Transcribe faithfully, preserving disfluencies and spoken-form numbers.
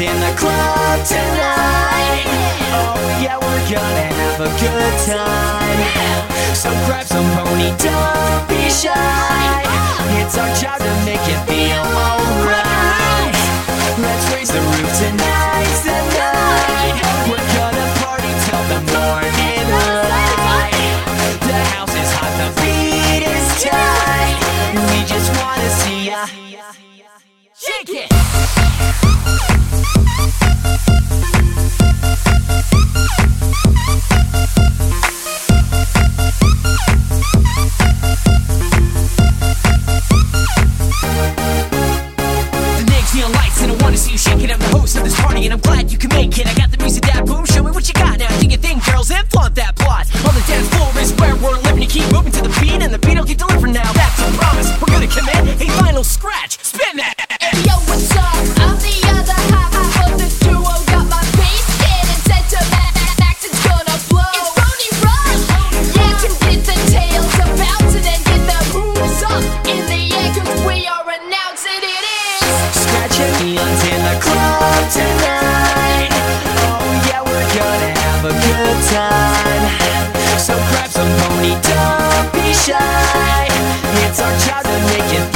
in the club tonight. Oh yeah, we're gonna have a good time. So grab some pony, don't be shy. It's our job to make it feel alright. Let's raise the roof, tonight's the night. We're gonna party till the morning light. The house is hot, the beat is tight. We just wanna see ya shake it. Of this party, and I'm glad you can make it. I got the music that boom, show me what you got now. Do your thing, girls, and flaunt that plot. On the dance floor is where we're living. You keep moving to the beat, and the beat will get delivered now. That's a promise, we're gonna commit a final scratch. Spin that. Yo, what's up? I'm the other half of the duo. Got my bass getting set to max, it's gonna blow. It's Pony Rush. Yeah, can get the tails a bouncing and get the moves up in the air, cause we are announcing it is Scratching neons in the club tonight. Oh yeah, we're gonna have a good time. So grab some pony, don't be shy. It's our job to make it